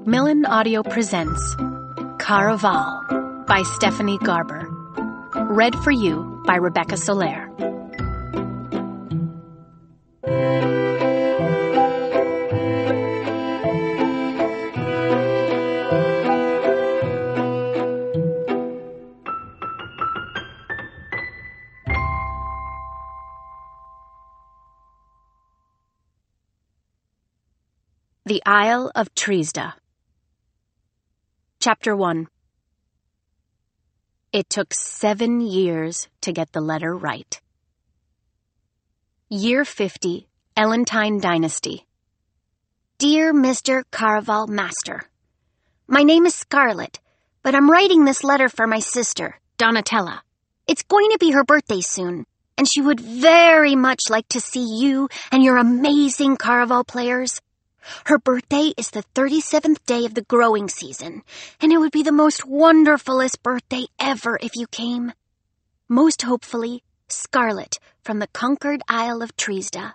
Macmillan Audio presents Caraval by Stephanie Garber. Read for you by Rebecca Soler. The Isle of Trisda. Chapter 1. It took 7 years to get the letter right. Year 50, Ellentine Dynasty. Dear Mr. Caraval Master, my name is Scarlet, but I'm writing this letter for my sister, Donatella. It's going to be her birthday soon, and she would very much like to see you and your amazing Caraval players. Her birthday is the 37th day of the growing season, and it would be the most wonderfulest birthday ever if you came. Most hopefully, Scarlet from the conquered Isle of Trisda.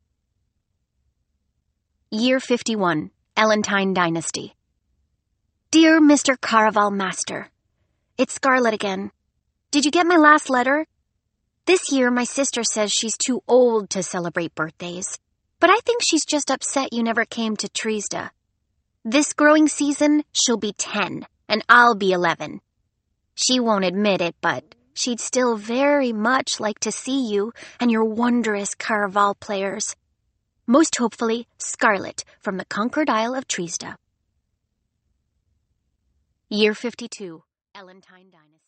Year 51, Ellentine Dynasty. Dear Mr. Caraval Master, it's Scarlet again. Did you get my last letter? This year, my sister says she's too old to celebrate birthdays. But I think she's just upset you never came to Trisda. This growing season, she'll be 10, and I'll be 11. She won't admit it, but she'd still very much like to see you and your wondrous Caraval players. Most hopefully, Scarlet from the conquered Isle of Trisda. Year 52, Ellentine Dynasty.